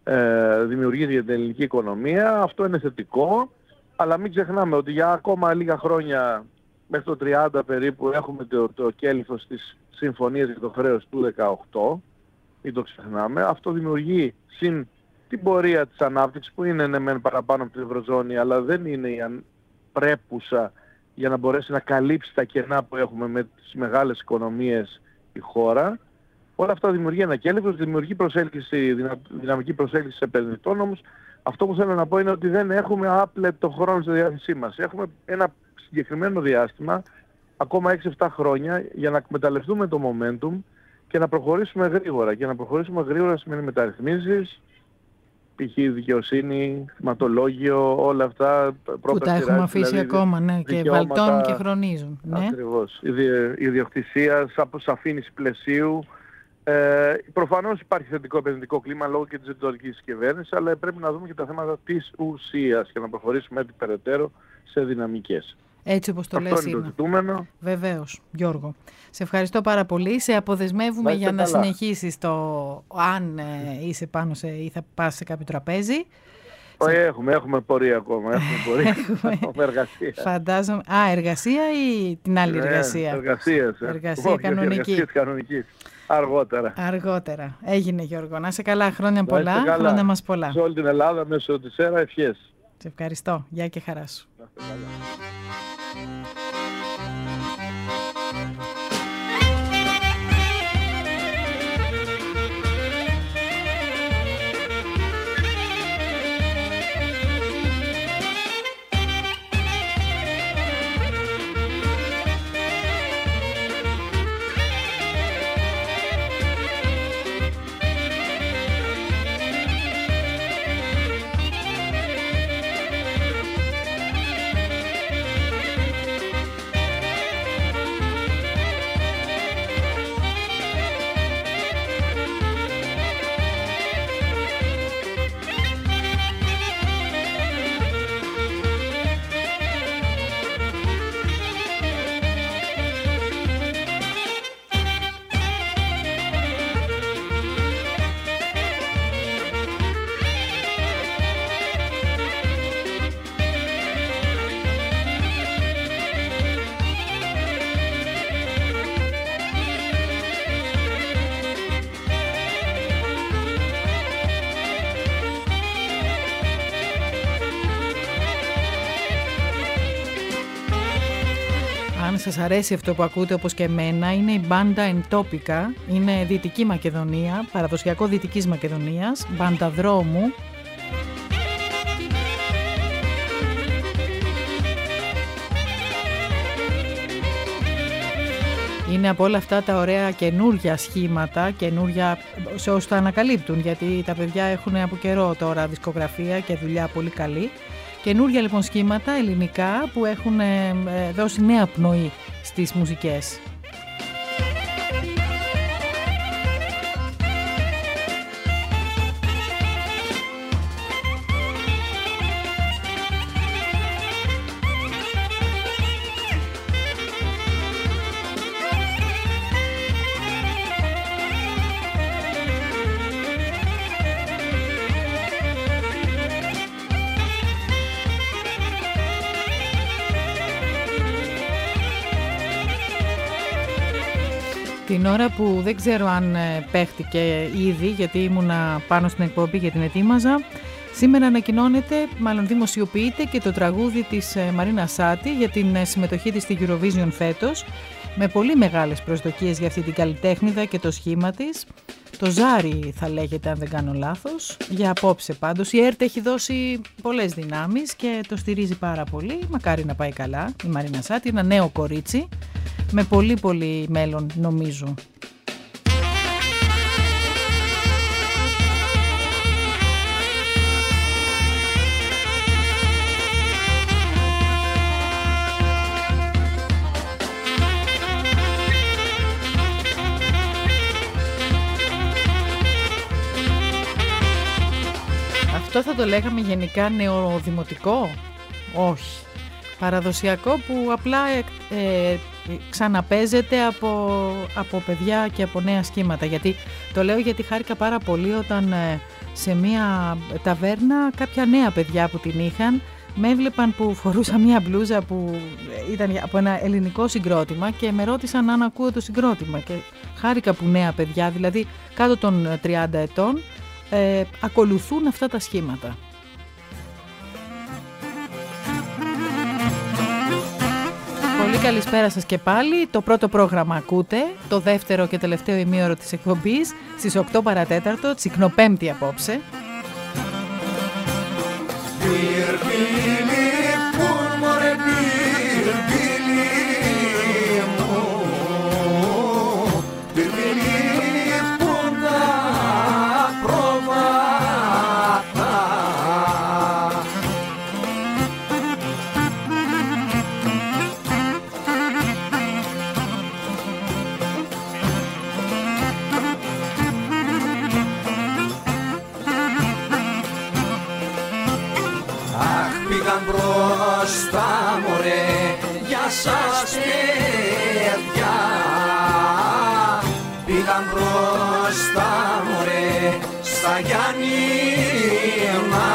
ε, δημιουργείται για την ελληνική οικονομία. Αυτό είναι θετικό, αλλά μην ξεχνάμε ότι για ακόμα λίγα χρόνια, μέχρι το τριάντα περίπου, έχουμε το, το κέλυφος της συμφωνίας για το χρέος του δεκαοκτώ. Μην το ξεχνάμε. Αυτό δημιουργεί συν την πορεία της ανάπτυξης που είναι ναι, μεν παραπάνω από την Ευρωζώνη, αλλά δεν είναι η αν... πρέπουσα για να μπορέσει να καλύψει τα κενά που έχουμε με τις μεγάλες οικονομίες η χώρα. Όλα αυτά δημιουργεί ένα κέλυφος, δημιουργεί προσέλκυση, δυνα... δυναμική προσέλκυση επενδυτών, όμως αυτό που θέλω να πω είναι ότι δεν έχουμε άπλετο χρόνο στη διάθεσή μας. Έχουμε ένα συγκεκριμένο διάστημα, ακόμα έξι επτά χρόνια, για να εκμεταλλευτούμε το momentum και να προχωρήσουμε γρήγορα. Και να προχωρήσουμε γρήγορα σημαίνει μεταρρυθμίσεις, π.χ. δικαιοσύνη, θεματολόγιο, όλα αυτά. Που τα έχουμε αφήσει δηλαδή, ακόμα, ναι, και βαλτώνουν και χρονίζουν. Ναι. Ακριβώς. Η ιδιοκτησία, αποσαφήνιση πλαισίου. Ε, προφανώς υπάρχει θετικό επενδυτικό κλίμα λόγω και της ρητορικής κυβέρνησης, αλλά πρέπει να δούμε και τα θέματα της ουσίας και να προχωρήσουμε έτσι περαιτέρω σε δυναμικές. Έτσι όπως το αυτό λες είναι. είναι. Το ζητούμενο. Βεβαίως, Γιώργο. Σε ευχαριστώ πάρα πολύ. Σε αποδεσμεύουμε για να καλά. συνεχίσεις το αν ε, είσαι πάνω σε, ή θα πας σε κάποιο τραπέζι. Όχι, σε... έχουμε, έχουμε πορεία ακόμα. Έχουμε πορεία. έχουμε εργασία. Φαντάζομαι. Α, εργασία ή την άλλη ναι, εργασία. Εργασία. Εργασία Όχι, κανονική. Εργασία κανονική. Αργότερα. Αργότερα. Έγινε, Γιώργο. Να είσαι καλά. Χρόνια πολλά. Καλά. Χρόνια μας πολλά. Σε όλη την Ελλάδα μέσω της ΕΡΑ ευχές. Σε ευχαριστώ. Γεια και χαρά σου. Αν σας αρέσει αυτό που ακούτε όπως και εμένα, είναι η μπάντα Εντόπικα, είναι Δυτική Μακεδονία, παραδοσιακό Δυτικής Μακεδονίας, μπάντα δρόμου. Είναι από όλα αυτά τα ωραία καινούρια σχήματα, καινούρια σε όσους τα ανακαλύπτουν, γιατί τα παιδιά έχουν από καιρό τώρα δισκογραφία και δουλειά πολύ καλή. Καινούρια λοιπόν σχήματα ελληνικά που έχουν δώσει νέα πνοή στις μουσικές. Την ώρα που δεν ξέρω αν παίχτηκε ήδη, γιατί ήμουνα πάνω στην εκπομπή και την ετοίμαζα, σήμερα ανακοινώνεται, μάλλον δημοσιοποιείται και το τραγούδι της Μαρίνα Σάτι για την συμμετοχή της στη Eurovision φέτος, με πολύ μεγάλες προσδοκίες για αυτή την καλλιτέχνηδα και το σχήμα της. Το Ζάρι θα λέγεται, αν δεν κάνω λάθος, για απόψε πάντως. Η ΕΡΤ έχει δώσει πολλές δυνάμεις και το στηρίζει πάρα πολύ. Μακάρι να πάει καλά η Μαρίνα Σάτι, ένα νέο κορίτσι με πολύ πολύ μέλλον νομίζω. Αυτό θα το λέγαμε γενικά νεοδημοτικό? Όχι. Παραδοσιακό που απλά ε, ε, ξαναπαίζεται από, από παιδιά και από νέα σχήματα. Γιατί, το λέω γιατί χάρηκα πάρα πολύ όταν ε, σε μια ταβέρνα κάποια νέα παιδιά που την είχαν με έβλεπαν που φορούσα μια μπλούζα που ήταν από ένα ελληνικό συγκρότημα και με ρώτησαν αν ακούω το συγκρότημα. Και χάρηκα που νέα παιδιά, δηλαδή κάτω των τριάντα ετών, ε, ακολουθούν αυτά τα σχήματα. Πολύ καλησπέρα σας και πάλι. Το πρώτο πρόγραμμα ακούτε, το δεύτερο και τελευταίο ημίωρο της εκπομπής, στις οκτώ παρατέταρτο, τσικνοπέμπτη απόψε. Μπροστά μωρέ, για σας παιδιά, πήγαν μπροστά μωρέ, στα Γιάννηνα.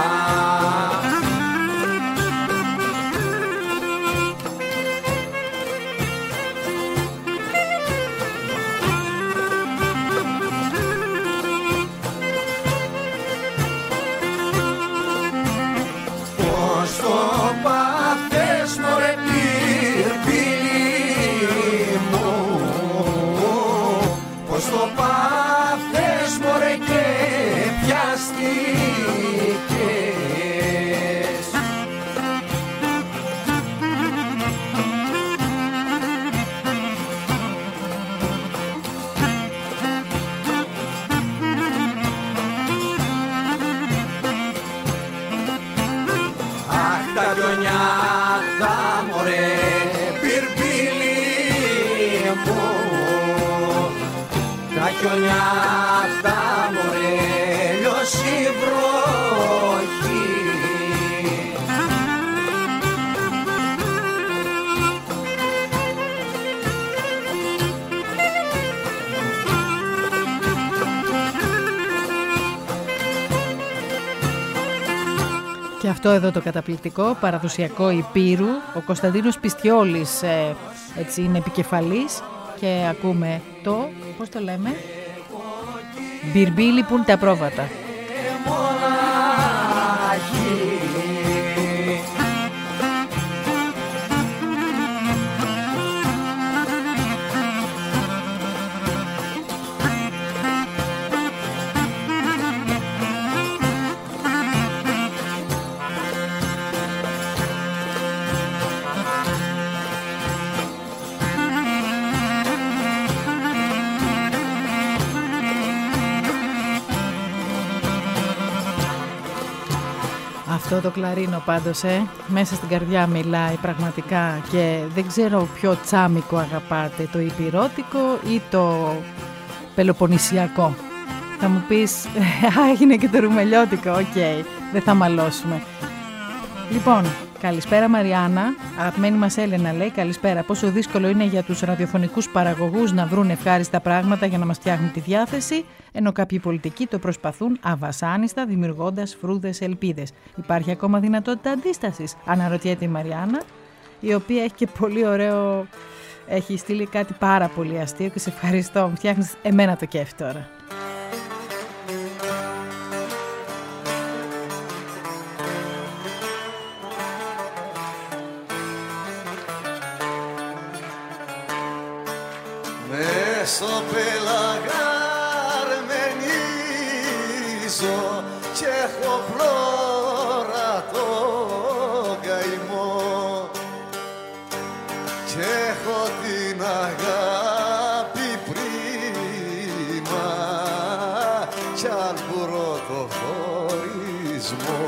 Νιάτα μωρέ, λιώσει βροχή. Και αυτό εδώ το καταπληκτικό παραδοσιακό Υπήρου, ο Κωνσταντίνος Πιστιόλης ε, έτσι είναι επικεφαλής και ακούμε το, πώς το λέμε, μπιρμπίλι που είναι τα πρόβατα. Αυτό το κλαρίνο πάντως, ε, μέσα στην καρδιά μιλάει πραγματικά και δεν ξέρω ποιο τσάμικο αγαπάτε, το υπηρώτικο ή το πελοποννησιακό. Θα μου πεις, α, έγινε και το ρουμελιώτικο, οκ, okay, δεν θα μαλώσουμε. Λοιπόν, καλησπέρα Μαριάννα, αγαπημένη μας Έλενα λέει, καλησπέρα. Πόσο δύσκολο είναι για τους ραδιοφωνικούς παραγωγούς να βρουν ευχάριστα πράγματα για να μας φτιάχνουν τη διάθεση, ενώ κάποιοι πολιτικοί το προσπαθούν αβασάνιστα, δημιουργώντας φρούδες ελπίδες. Υπάρχει ακόμα δυνατότητα αντίστασης, αναρωτιέται η Μαριάννα, η οποία έχει και πολύ ωραίο, έχει στείλει κάτι πάρα πολύ αστείο και σε ευχαριστώ, μου φτιάχνεις εμένα το κέφι τώρα. Στο πελαγάρ μενίζω κι έχω πλώρα το καημό κι έχω την αγάπη πρίμα κι αλμπουρώ το χωρισμό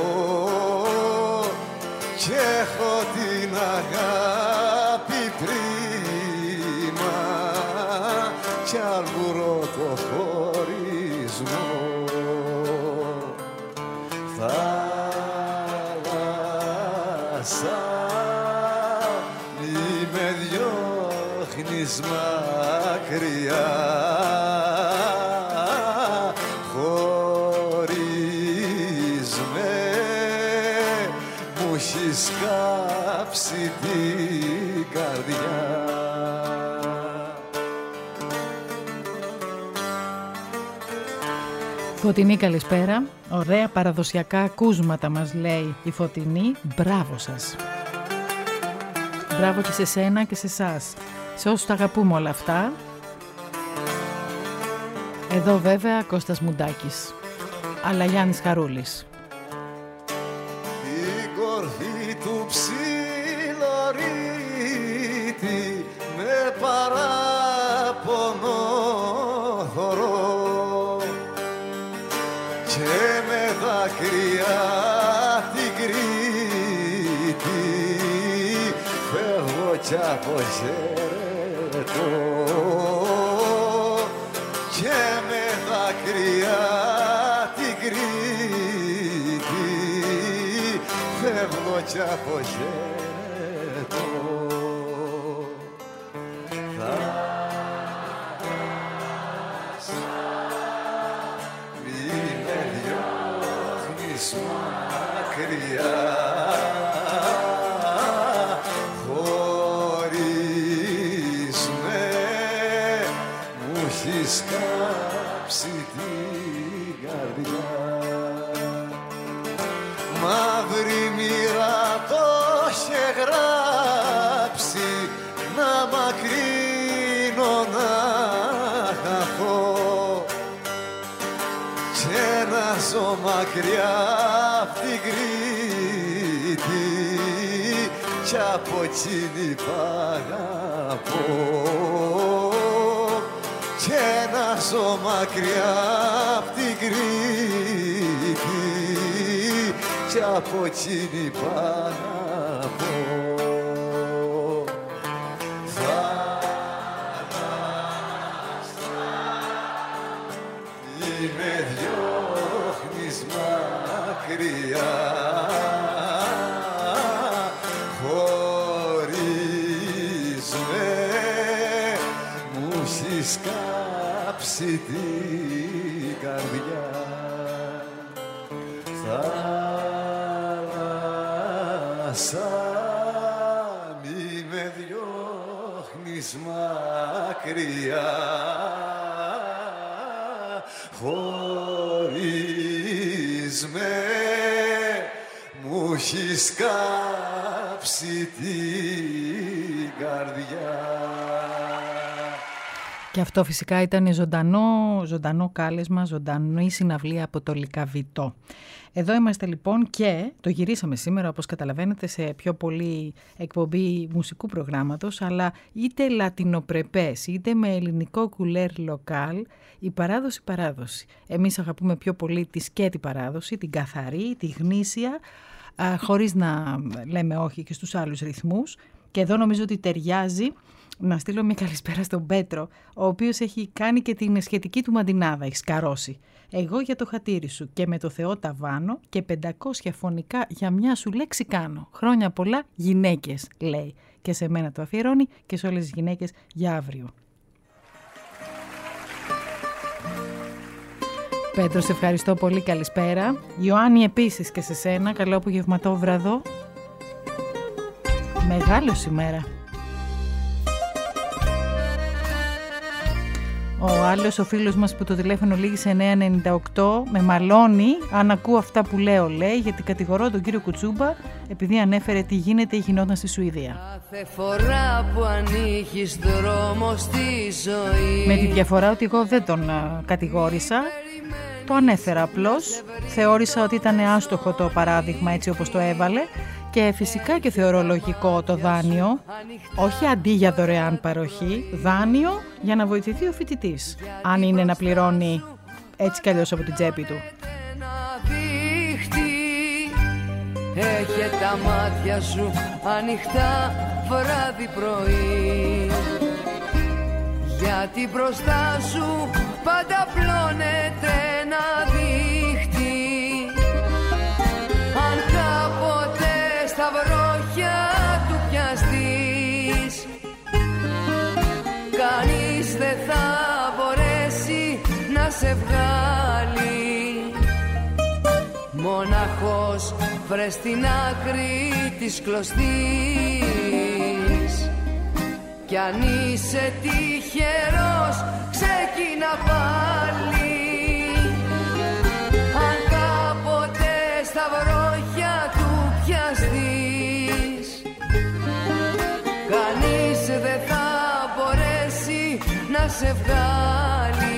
κι έχω την αγάπη πρίμα κι αλμπουρώ το χωρισμό. Θάλασσα μη με διώχνεις μακριά, χωρίς με μου έχεις κάψει την καρδιά. Φωτεινή καλησπέρα, ωραία παραδοσιακά ακούσματα μας λέει η Φωτεινή, μπράβο σας. Μπράβο και σε σένα και σε εσάς, σε όσους τα αγαπούμε όλα αυτά. Εδώ βέβαια Κώστας Μουντάκης, αλλά Γιάννης Χαρούλης. Η κορφή του ψιλορίτη με παράπονο χορό και με δάκρυα την Κρήτη φεύγω κι αποχαιρετώ και με δάκρυα την Κρήτη φεύγω κι αποχαιρετώ. Μακριά χωρίς με μου έχεις κάψει την καρδιά. Μαύρη μοίρα το είχε γράψει να μακρύνω να χαθώ και να ζω μακριά απ' την Κρήτη κι από εκείνη π' αγαπώ και να ζω μακριά απ' την Κρήτη κι από εκείνη π' αγαπώ. Με διώχνεις μακριά χωρίς με μου έχεις κάψει την καρδιά. Θάλασσα μη με διώχνεις μακριά χωρίς με μου έχεις κάψει την καρδιά. Και αυτό φυσικά ήταν ζωντανό, ζωντανό κάλεσμα, ζωντανή συναυλία από το Λυκαβητό. Εδώ είμαστε λοιπόν και το γυρίσαμε σήμερα, όπως καταλαβαίνετε, σε πιο πολύ εκπομπή μουσικού προγράμματος, αλλά είτε λατινοπρεπές, είτε με ελληνικό κουλέρ λοκάλ, η παράδοση παράδοση. Εμείς αγαπούμε πιο πολύ τη σκέτη παράδοση, την καθαρή, τη γνήσια, α, χωρίς να λέμε όχι και στους άλλους ρυθμούς. Και εδώ νομίζω ότι ταιριάζει να στείλω μια καλησπέρα στον Πέτρο, ο οποίος έχει κάνει και την σχετική του μαντινάδα, έχει σκαρώσει. Εγώ για το χατήρι σου και με το Θεό τα βάνω και πεντακόσια φωνικά για μια σου λέξη κάνω. Χρόνια πολλά γυναίκες, λέει. Και σε μένα το αφιερώνει και σε όλες τις γυναίκες για αύριο. Πέτρο, σε ευχαριστώ πολύ, καλησπέρα. Ιωάννη επίσης και σε σένα, καλό απογευματόβραδο. Μεγάλο σήμερα. Ο άλλος, ο φίλος μας που το τηλέφωνο λήγησε εννιά ενενήντα οκτώ, με μαλώνει αν ακούω αυτά που λέω, λέει, γιατί κατηγορώ τον κύριο Κουτσούμπα επειδή ανέφερε τι γίνεται ή γινόταν στη Σουηδία. Κάθε φορά που ανοίγεις δρόμο στη ζωή. Με τη διαφορά ότι εγώ δεν τον α, κατηγόρησα, το ανέφερα απλώς, θεώρησα ότι ήταν άστοχο το παράδειγμα έτσι όπως το έβαλε. Και φυσικά και θεωρώ λογικό το δάνειο, όχι αντί για δωρεάν παροχή, δάνειο για να βοηθηθεί ο φοιτητής, αν είναι να πληρώνει έτσι κι αλλιώς από την τσέπη του. Έχε τα μάτια σου ανοιχτά βράδυ πρωί, γιατί μπροστά σου πάντα πλώνεται ένα δίχτυ. Αν κάποτε στα βρόχια του πιαστείς, κανείς δεν θα μπορέσει να σε βγάλει. Μοναχός βρες την άκρη της κλωστής, κι αν είσαι τυχερός ξεκίνα πάλι. Αν κάποτε στα βρόχια του πιαστείς, κανείς δεν θα μπορέσει να σε βγάλει.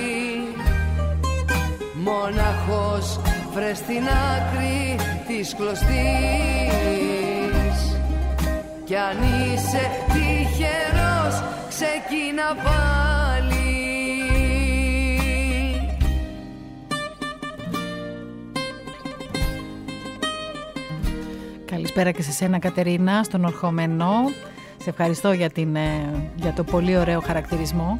Μοναχός βρες την άκρη της κλωστής, κι αν είσαι τυχερός ξεκίνα πάλι. Καλησπέρα και σε σένα, Κατερίνα, στον Ορχομενό. Σε ευχαριστώ για, την, για το πολύ ωραίο χαρακτηρισμό.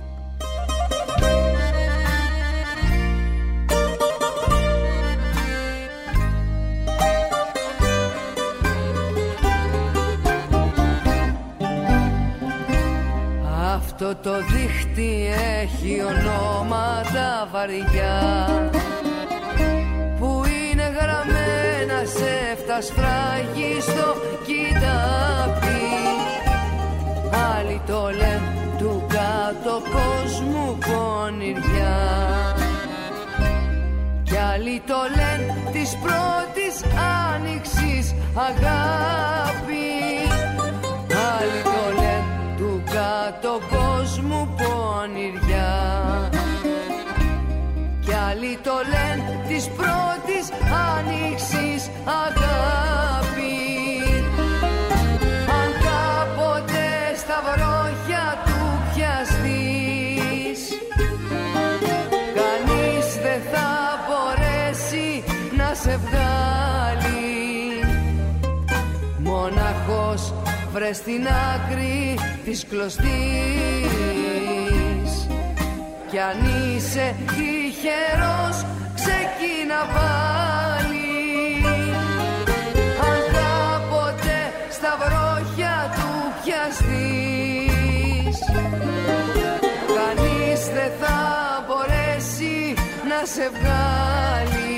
Αυτό το δίχτυ έχει ονόματα βαριά που είναι γραμμένα σε φτασφράγιστο κοιτάπι. Άλλοι το λένε του κάτω κόσμου πονηριά, κι άλλοι το λένε της πρώτης άνοιξης αγάπη. Άλλοι το λένε του κάτω κόσμου πονηριά, κι άλλοι το λένε της πρώτης άνοιξης αγάπη. Αν κάποτε στα βρόχια του πιαστείς, κανείς δεν θα μπορέσει να σε βγάλει. Μοναχός βρες την άκρη της κλωστής, κι αν είσαι τυχερός ξεκίνα πάλι. Αν κάποτε στα βρόχια του πιαστείς, κανείς δεν θα μπορέσει να σε βγάλει.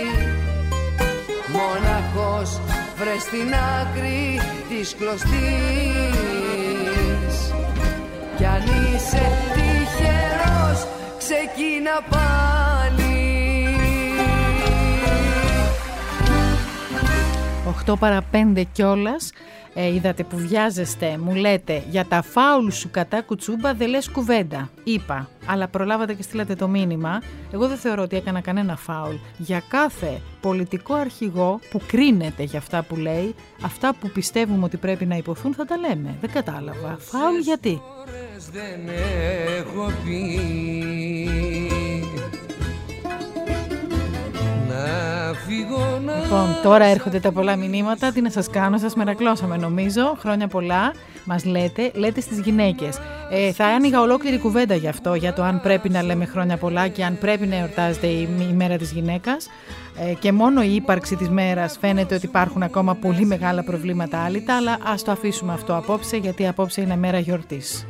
Μοναχός βρες την άκρη της κλωστής, κι αν είσαι τυχερός ξεκίνα πάλι. οκτώ οκτώ παρά πέντε κιόλας. Ε, είδατε που βιάζεστε, μου λέτε για τα φάουλ σου κατά Κουτσούμπα δεν λες κουβέντα. Είπα, αλλά προλάβατε και στείλατε το μήνυμα. Εγώ δεν θεωρώ ότι έκανα κανένα φάουλ. Για κάθε πολιτικό αρχηγό που κρίνεται για αυτά που λέει, αυτά που πιστεύουμε ότι πρέπει να υποθούν θα τα λέμε. Δεν κατάλαβα. Φάουλ γιατί? Δεν έχω πει. Λοιπόν, τώρα έρχονται τα πολλά μηνύματα. Τι να σας κάνω, σας μερακλώσαμε νομίζω. Χρόνια πολλά μας λέτε, λέτε στις γυναίκες. Ε, θα άνοιγα ολόκληρη κουβέντα γι' αυτό, για το αν πρέπει να λέμε χρόνια πολλά και αν πρέπει να εορτάζεται η, η μέρα της γυναίκας. Ε, και μόνο η ύπαρξη της μέρας φαίνεται ότι υπάρχουν ακόμα πολύ μεγάλα προβλήματα άλυτα, αλλά ας το αφήσουμε αυτό απόψε, γιατί απόψε είναι μέρα γιορτής.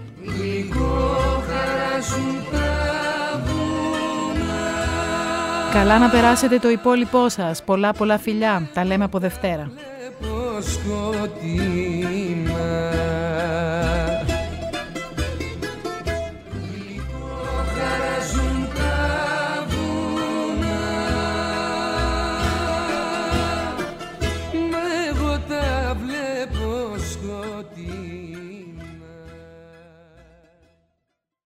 Καλά να περάσετε το υπόλοιπό σας. Πολλά πολλά φιλιά. Τα λέμε από Δευτέρα.